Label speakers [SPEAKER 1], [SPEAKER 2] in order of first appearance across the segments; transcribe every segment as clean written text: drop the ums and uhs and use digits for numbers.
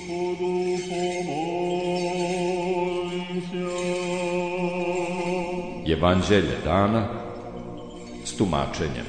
[SPEAKER 1] Evanđelje dana s tumačenjem.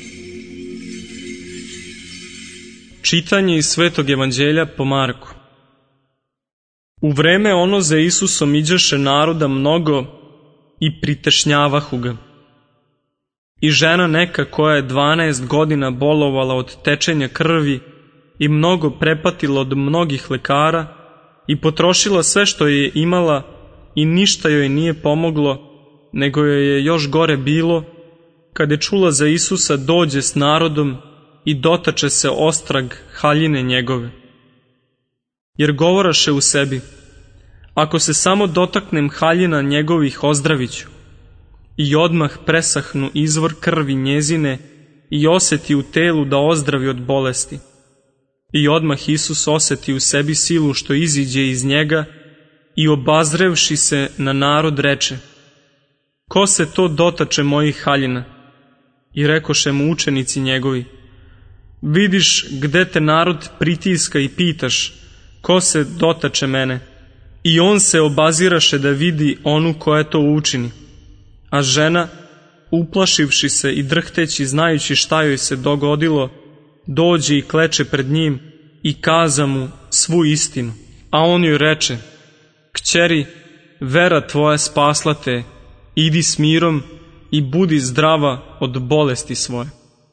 [SPEAKER 2] Čitanje iz Svetog evanđelja po Marku. U vreme ono za Isusom iđeše naroda mnogo i pritešnjavahu ga. I žena neka koja je 12 godina bolovala od tečenja krvi i mnogo prepatila od mnogih lekara i potrošila sve što je imala i ništa joj nije pomoglo, nego joj je još gore bilo, kad je čula za Isusa dođe s narodom i dotače se ostrag haljine njegove. Jer govoraše u sebi, ako se samo dotaknem haljina njegovih ozdraviću. I odmah presahnu izvor krvi njezine i oseti u telu da ozdravi od bolesti. I odmah Isus oseti u sebi silu što iziđe iz njega i obazrevši se na narod reče, ko se to dotače mojih haljina? I rekoše mu učenici njegovi, vidiš gde te narod pritiska i pitaš, ko se dotače mene? I on se obaziraše da vidi onu koja to učini. A žena, uplašivši se i drhteći znajući šta joj se dogodilo, dođe i kleče pred njim i kaza mu svu istinu. A on joj reče, kćeri, vera tvoja spasla te, idi s mirom i budi zdrava od bolesti svoje.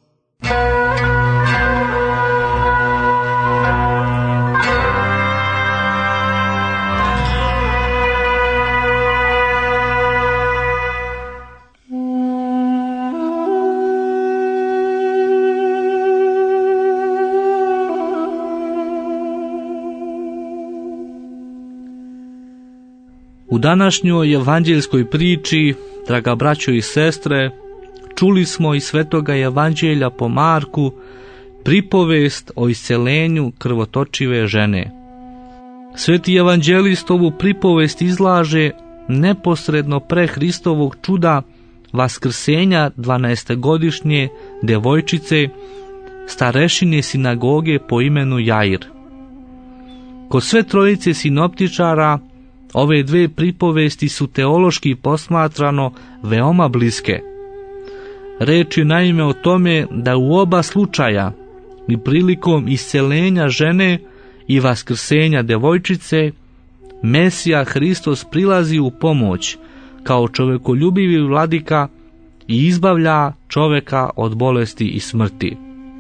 [SPEAKER 3] U današnjoj evanđeljskoj priči, draga braćo i sestre, čuli smo iz Svetoga evanđelja po Marku pripovest o isceljenju krvotočive žene. Sveti evanđelist ovu pripovest izlaže neposredno pre Hristovog čuda vaskrsenja 12-godišnje devojčice, starešine sinagoge po imenu Jair. Kod sve trojice sinoptičara ove dve pripovesti su teološki posmatrano veoma bliske. Reč je naime o tome da u oba slučaja i prilikom isceljenja žene i vaskrsenja devojčice Mesija Hristos prilazi u pomoć kao čovekoljubivi vladika i izbavlja čoveka od bolesti i smrti.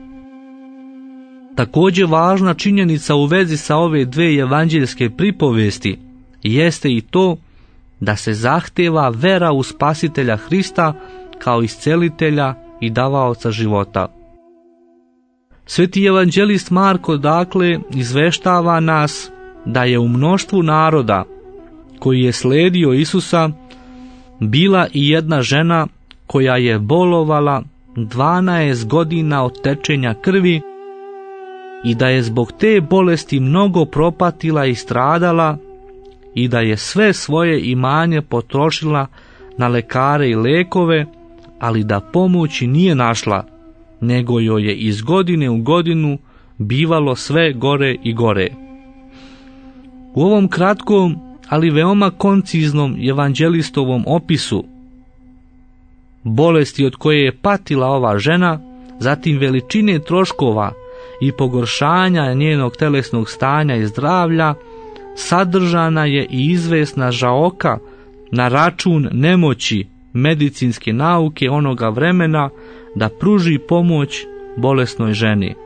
[SPEAKER 3] Također važna činjenica u vezi sa ove dve evanđeljske pripovesti jeste i to da se zahteva vera u Spasitelja Hrista kao iscelitelja i davaoca života. Sveti evanđelist Marko dakle izveštava nas da je u mnoštvu naroda koji je sledio Isusa bila i jedna žena koja je bolovala 12 godina od tečenja krvi i da je zbog te bolesti mnogo propatila i stradala i da je sve svoje imanje potrošila na lekare i lekove, ali da pomoći nije našla, nego joj je iz godine u godinu bivalo sve gore i gore. U ovom kratkom, ali veoma konciznom evanđelistovom opisu bolesti od koje je patila ova žena, zatim veličine troškova i pogoršanja njenog telesnog stanja i zdravlja, sadržana je i izvesna žaoka na račun nemoći medicinske nauke onoga vremena da pruži pomoć bolesnoj ženi.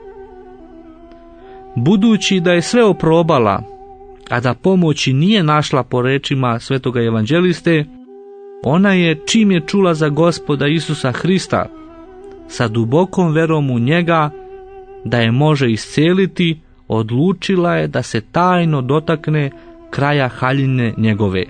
[SPEAKER 3] Budući da je sve oprobala, a da pomoći nije našla po rečima svetoga evanđeliste, ona je, čim je čula za Gospoda Isusa Hrista, sa dubokom verom u njega da je može isceliti, odlučila je da se tajno dotakne kraja haljine njegove.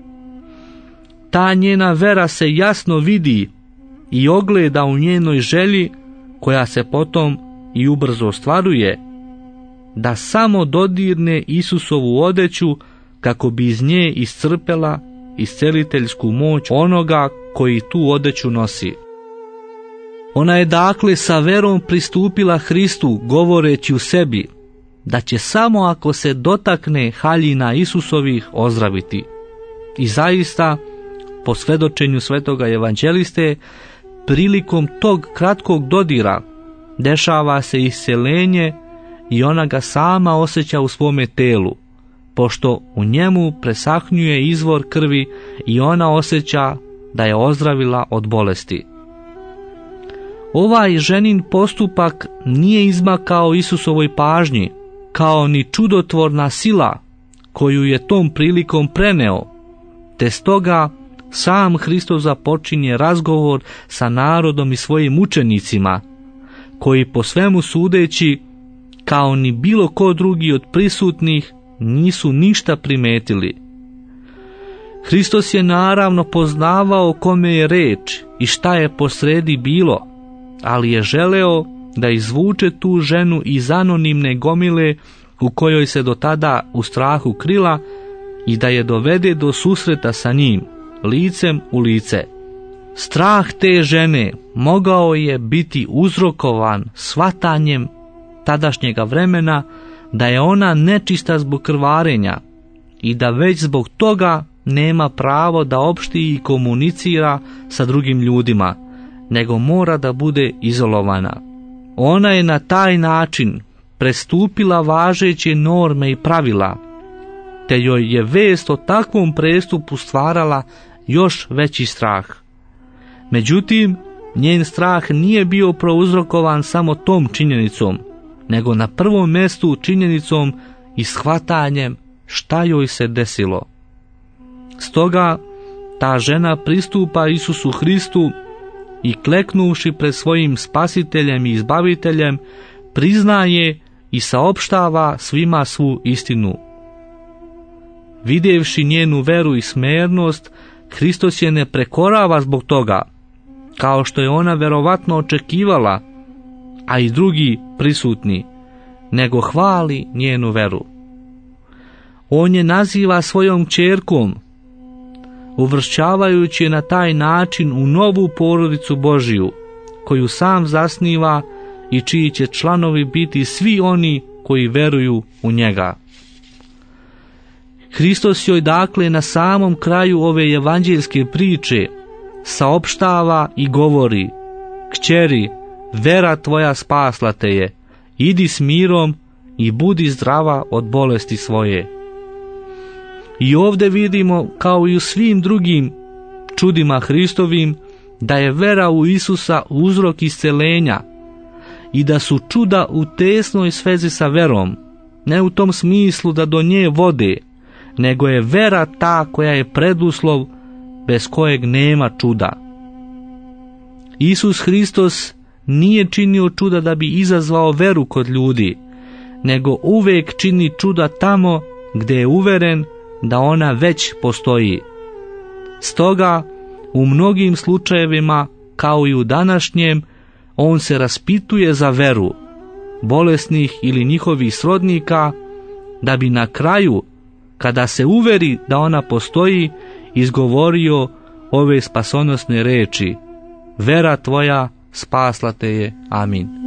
[SPEAKER 3] Ta njena vera se jasno vidi i ogleda u njenoj želji, koja se potom i ubrzo ostvaruje, da samo dodirne Isusovu odeću kako bi iz nje iscrpela isceliteljsku moć onoga koji tu odeću nosi. Ona je dakle sa verom pristupila Hristu, govoreći u sebi, da će samo ako se dotakne haljina Isusovih ozdraviti. I zaista, po svedočenju svetoga evanđeliste, prilikom tog kratkog dodira dešava se isceljenje i ona ga sama osjeća u svome telu, pošto u njemu presahnjuje izvor krvi i ona osjeća da je ozdravila od bolesti. Ovaj ženin postupak nije izmakao Isusovoj pažnji, kao ni čudotvorna sila koju je tom prilikom preneo, te stoga sam Hristos započinje razgovor sa narodom i svojim učenicima, koji po svemu sudeći, kao ni bilo ko drugi od prisutnih, nisu ništa primetili. Hristos je naravno poznavao o kome je reč i šta je posredi bilo, ali je želeo da izvuče tu ženu iz anonimne gomile u kojoj se do tada u strahu krila i da je dovede do susreta sa njim, licem u lice. Strah te žene mogao je biti uzrokovan shvatanjem tadašnjega vremena da je ona nečista zbog krvarenja i da već zbog toga nema pravo da opšti i komunicira sa drugim ljudima, nego mora da bude izolovana. Ona je na taj način prestupila važeće norme i pravila, te joj je vest o takvom prestupu stvarala još veći strah. Međutim, njen strah nije bio prouzrokovan samo tom činjenicom, nego na prvom mjestu činjenicom i shvatanjem šta joj se desilo. Stoga ta žena pristupa Isusu Hristu i kleknuvši pred svojim spasiteljem i izbaviteljem, priznaje i saopštava svima svu istinu. Vidjevši njenu veru i smernost, Hristos je ne prekorava zbog toga, kao što je ona verovatno očekivala, a i drugi prisutni, nego hvali njenu veru. On je naziva svojom kćerkom, uvršćavajući je na taj način u novu porodicu Božiju, koju sam zasniva i čiji će članovi biti svi oni koji veruju u njega. Hristos joj dakle na samom kraju ove evanđeljske priče saopštava i govori: kćeri, vera tvoja spasla te je, idi s mirom i budi zdrava od bolesti svoje. I ovdje vidimo, kao i u svim drugim čudima Hristovim, da je vera u Isusa uzrok isceljenja i da su čuda u tesnoj svezi sa verom, ne u tom smislu da do nje vode, nego je vera ta koja je preduslov bez kojeg nema čuda. Isus Hristos nije činio čuda da bi izazvao veru kod ljudi, nego uvijek čini čuda tamo gdje je uveren da ona već postoji. Stoga, u mnogim slučajevima, kao i u današnjem, on se raspituje za veru bolesnih ili njihovih srodnika, da bi na kraju, kada se uveri da ona postoji, izgovorio ove spasonosne reči: vera tvoja spasla te je. Amin.